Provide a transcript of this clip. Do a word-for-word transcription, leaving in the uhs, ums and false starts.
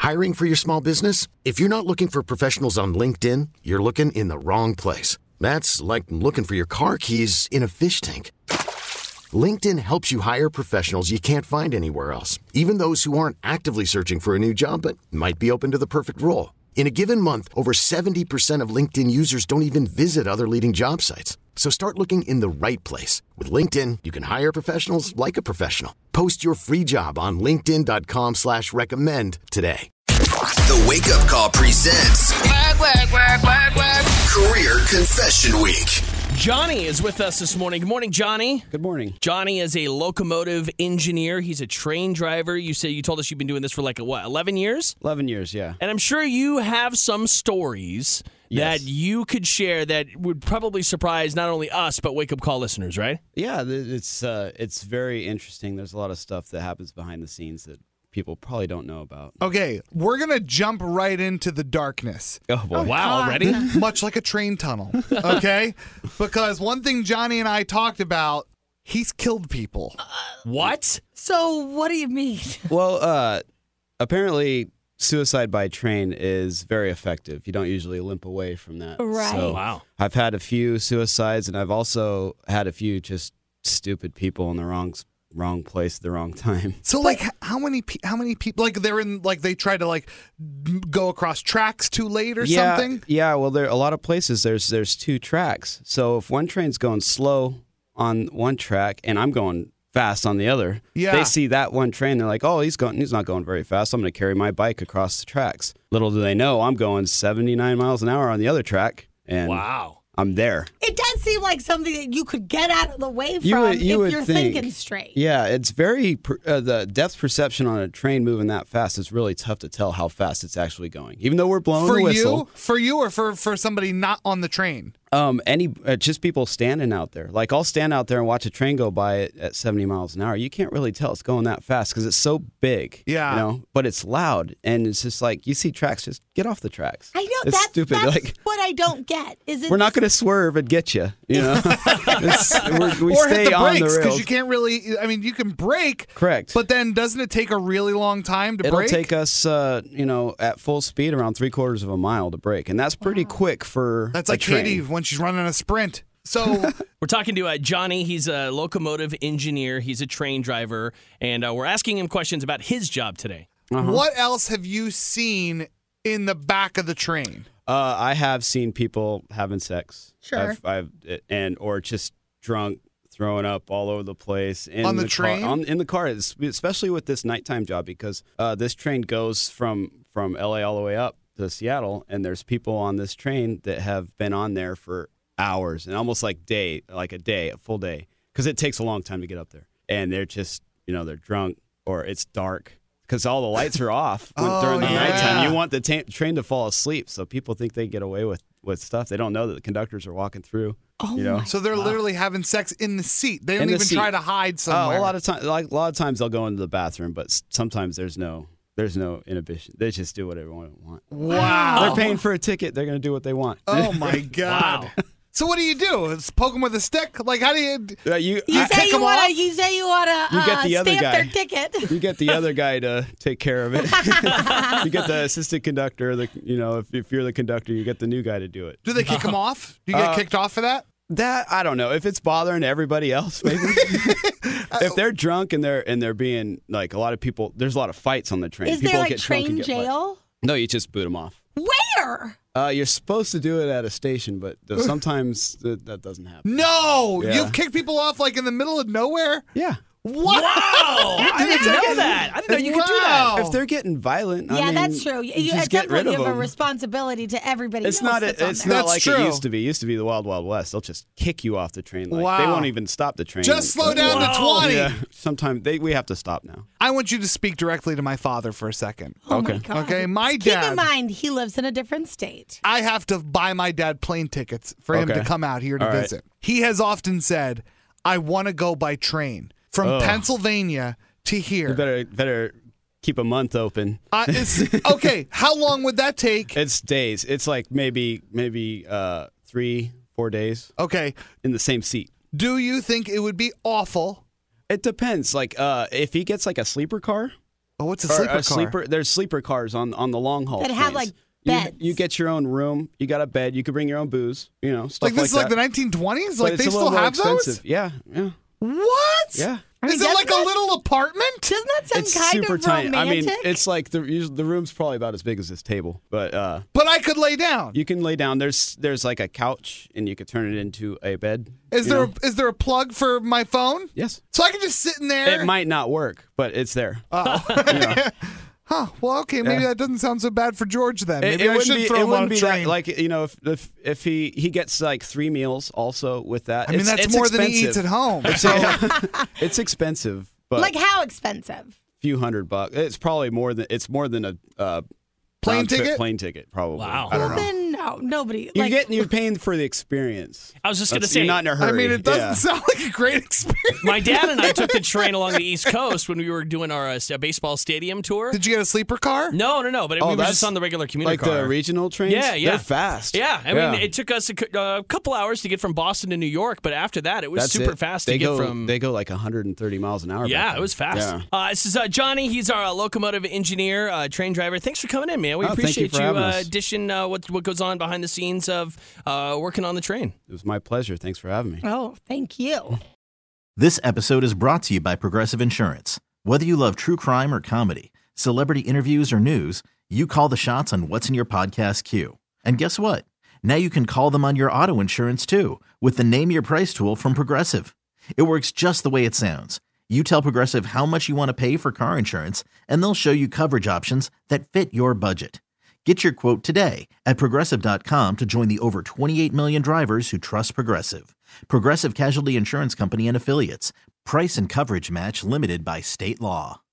Hiring for your small business? If you're not looking for professionals on LinkedIn, you're looking in the wrong place. That's like looking for your car keys in a fish tank. LinkedIn helps you hire professionals you can't find anywhere else, even those who aren't actively searching for a new job but might be open to the perfect role. In a given month, over seventy percent of LinkedIn users don't even visit other leading job sites. So start looking in the right place. With LinkedIn, you can hire professionals like a professional. Post your free job on linkedin.com slash recommend today. The Wake Up Call presents Work, work, work, work, work. Career Confession Week. Johnny is with us this morning. Good morning, Johnny. Good morning. Johnny is a locomotive engineer. He's a train driver. You say you told us you've been doing this for like, what, eleven years? eleven years, yeah. And I'm sure you have some stories Yes. that you could share that would probably surprise not only us, but Wake Up Call listeners, right? Yeah, th- it's uh, it's very interesting. There's a lot of stuff that happens behind the scenes that people probably don't know about. Okay, we're going to jump right into the darkness. Oh, boy. Wow, already? Much like a train tunnel, okay? Because one thing Johnny and I talked about, he's killed people. What? So what do you mean? Well, uh, apparently suicide by train is very effective. You don't usually limp away from that. Right. So Wow. I've had a few suicides, and I've also had a few just stupid people in the wrong s- wrong place at the wrong time. So, like, h- how many pe- how many people, like, they're in, like, they try to, like, m- go across tracks too late or yeah, something? Yeah, well, there a lot of places there's there's two tracks. So if one train's going slow on one track and I'm going fast on the other, Yeah. they see that one train, they're like, oh, he's going, he's not going very fast. I'm going to carry my bike across the tracks. Little do they know, I'm going seventy-nine miles an hour on the other track, and Wow. I'm there. It does seem like something that you could get out of the way from You would- you if would you're think. thinking straight. Yeah, it's very per- uh, the depth perception on a train moving that fast is really tough to tell how fast it's actually going. Even though we're blowing For the whistle. you? For you or for, for somebody not on the train? Um, any uh, just people standing out there. Like I'll stand out there and watch a train go by at, at seventy miles an hour. You can't really tell it's going that fast because it's so big. Yeah. You know, but it's loud, and it's just like you see tracks. Just get off the tracks. I know It's that's, stupid. that's like what I don't get. Is it we're not going to swerve and get you. You know, It's- we're, we or stay hit the on the brakes, because rails. you can't really, I mean, you can brake. Correct. But then doesn't it take a really long time to It'll brake? take us, uh, you know, at full speed around three quarters of a mile to brake, and that's pretty quick for That's a like train. Katie when she's running a sprint. So, We're talking to uh, Johnny. He's a locomotive engineer. He's a train driver. And uh, we're asking him questions about his job today. Uh-huh. what else have you seen in the back of the train? Uh, I have seen people having sex. Sure. I've, I've and or just drunk, throwing up all over the place in On the car- train? on, in the car, es- especially with this nighttime job, because uh, this train goes from from L A all the way up to Seattle, and there's people on this train that have been on there for hours and almost like day, like a day, a full day, because it takes a long time to get up there, and they're just, you know, they're drunk or it's dark. Because all the lights are off when- Oh, during the yeah. nighttime. You want the ta- train to fall asleep, so people think they get away with, with stuff. They don't know that the conductors are walking through. Oh you know? my So they're literally having sex in the seat. They don't In the even seat. try to hide Uh, somewhere. a lot of times, like a lot of times, they'll go into the bathroom, but s- sometimes there's no there's no inhibition. They just do whatever they want. Wow. They're paying for a ticket. They're going to do what they want. Oh my God. Wow. So what do you do? Just poke them with a stick? Like, how do you? Uh, you You I- say kick you 'em want off? to. You say you want to You get uh, the other stamp guy. their ticket. you get the other guy to take care of it. You get the assistant conductor. The you know if, if you're the conductor, you get the new guy to do it. Do they kick them off? Do you get Uh, kicked off for that? That I don't know if it's bothering everybody else. Maybe if they're drunk and they're and they're being like a lot of people. There's a lot of fights on the train. Is people there like get drunk and train get fight- jail? No, you just boot them off. Where? Uh, you're supposed to do it at a station, but th- sometimes th- that doesn't happen. No, Yeah. you've kicked people off like in the middle of nowhere. Yeah. What? Wow! I didn't know that. I didn't know you could do that. Wow. If they're getting violent, I Yeah, mean, that's true. You, just at get some rid point, you of have a them. responsibility to everybody It's else not. that's A, on it's there. not That's like true. it used to be. It used to be the Wild Wild West. They'll just kick you off the train. Like, Wow. They won't even stop the train. Just slow down Wow. to twenty. Yeah. Sometimes they we have to stop now. I want you to speak directly to my father for a second. Oh my Okay. God. Okay, my Keep dad- in mind, he lives in a different state. I have to buy my dad plane tickets for him Okay. to come out here to All right. visit. He has often said, I want to go by train from Ugh. Pennsylvania to You here. better better keep a month open. Uh, it's, okay, how long would that take? It's days. It's like maybe maybe uh, three four days Okay, in the same seat. do you think it would be awful? It depends. Like uh, if he gets like a sleeper car, Oh, what's a Or sleeper a car? sleeper. There's sleeper cars on on the long haul That have, trains. like, You- beds. You, get your own room. You got a bed. You can bring your own booze. You know, stuff Like this is like like the that. nineteen twenties? But Like it's they a still little more have expensive. those? Yeah, yeah, What? yeah. I mean, Is it doesn't like a that- little apartment? Doesn't that sound It's kind super of tiny. romantic? I mean, it's like the usually- the room's probably about as big as this table, but uh, But I could lay down. you can lay down. There's there's like a couch, and you could turn it into a bed. Is you there know? a, is there a plug for my phone? Yes. So I can just sit in there. It might not work, but it's there. Oh. You know. Huh. Well, okay. Maybe Yeah. that doesn't sound so bad for George then. It, Maybe it I wouldn't should be, throw it him on wouldn't a be train. that, like, you know, if if, if he he gets like three meals also with that. I mean, It's- that's it's more than he expensive. eats at home. It's, So it's expensive, but like how expensive? few hundred bucks. It's probably more than it's more than a uh, Plane round trip ticket? Plane ticket, probably. Wow. I don't Well, know. then no, nobody. You're like, getting you're paying for the experience. I was just gonna That's- say, you're not in a hurry. I mean, it doesn't Yeah. sound like a great experience. my dad and I took the train along the East Coast when we were doing our uh, baseball stadium tour. Did you get a sleeper car? No, no, no. But Oh, we were that's just on the regular commuter like car. the regional trains. Yeah, yeah. They're fast. Yeah, I mean, it took us a cou- uh, couple hours to get from Boston to New York, but after that, it was That's super it. fast they to get go, from. They go like one hundred thirty miles an hour. back Yeah, then. it was fast. Yeah. Uh, this is uh, Johnny. He's our uh, locomotive engineer, uh, train driver. Thanks for coming in, man. We Oh, thank you appreciate for you, having uh, us. dishing uh, what what goes on behind the scenes of uh, working on the train. It was my pleasure. Thanks for having me. Oh, thank you. This episode is brought to you by Progressive Insurance. Whether you love true crime or comedy, celebrity interviews or news, you call the shots on what's in your podcast queue. And guess what? Now you can call them on your auto insurance too with the Name Your Price tool from Progressive. It works just the way it sounds. You tell Progressive how much you want to pay for car insurance, and they'll show you coverage options that fit your budget. Get your quote today at Progressive dot com to join the over twenty-eight million drivers who trust Progressive. Progressive Casualty Insurance Company and Affiliates. Price and coverage match limited by state law.